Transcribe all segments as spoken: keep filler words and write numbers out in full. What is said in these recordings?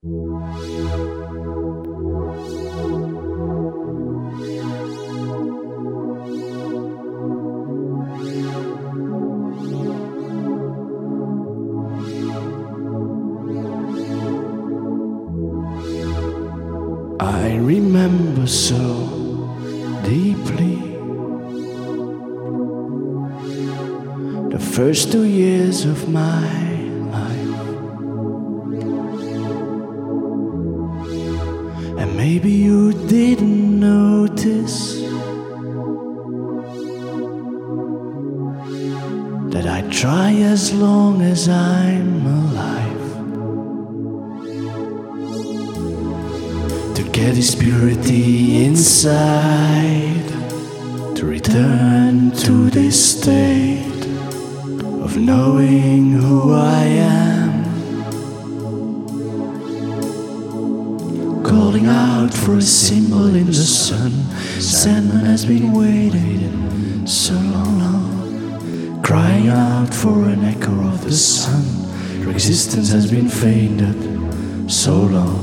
I remember so deeply the first two years of my life, and maybe you didn't notice that I try as long as I'm alive to get this purity inside, to return to this state of knowing who I am, calling out for a symbol in the sun. Sandman has been waiting so long, crying out for an echo of the sun. Your existence has been faded so long.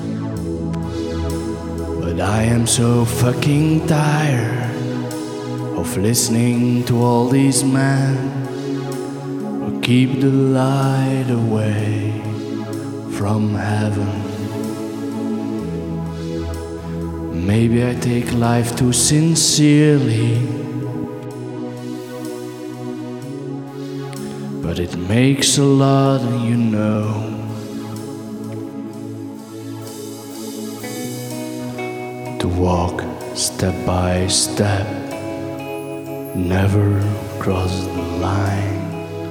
But I am so fucking tired of listening to all these men who keep the light away from heaven. Maybe I take life too sincerely, but it makes a lot, you know. To walk step by step, never cross the line,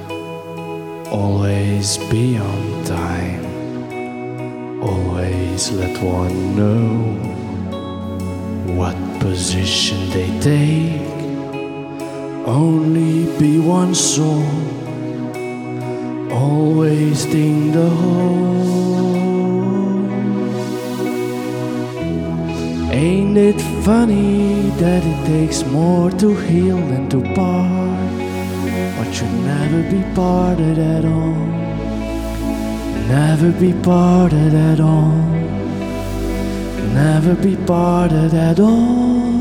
always be on time, always let one know what position they take, only be one soul, always think the whole. Ain't it funny that it takes more to heal than to part? But should never be parted at all, never be parted at all, never be parted at all.